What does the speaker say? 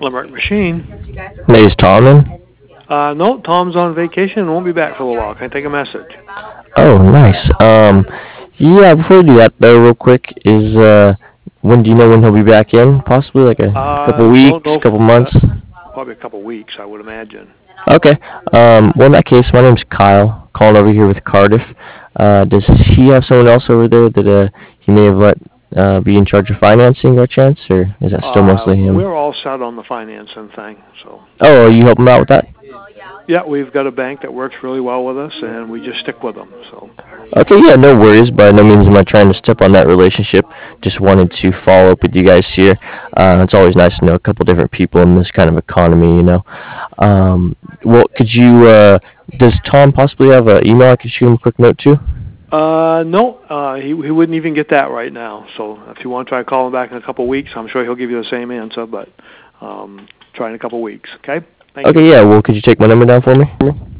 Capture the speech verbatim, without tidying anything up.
Limerick Machine. Hey, is Tom in? Uh, no, Tom's on vacation and won't be back for a while. Can I take a message? Oh, nice. Um, yeah, before we do that, though, real quick, is, uh, when do you know when he'll be back in? Possibly like a couple Uh, don't weeks, know. couple Uh, months? probably a couple weeks, I would imagine. Okay. Um, well, in that case, my name's Kyle, calling over here with Cardiff. Uh, does he have someone else over there that, uh, he may have let, uh, be in charge of financing by chance, or is that still Uh, mostly him? we're all set on the financing thing, so. Oh, you help him out with that? Yeah, we've got a bank that works really well with us, and we just stick with them, so. Okay, yeah, no worries. By no means am I trying to step on that relationship. Just wanted to follow up with you guys here. Uh, it's always nice to know a couple different people in this kind of economy, you know. Um, well, could you, uh, does Tom possibly have an email I could shoot him a quick note to? Uh, no, uh, he, he wouldn't even get that right now, so if you want to try calling back in a couple weeks, I'm sure he'll give you the same answer, but, um, try in a couple weeks, okay? Thank you. Okay, yeah, well, could you take my number down for me?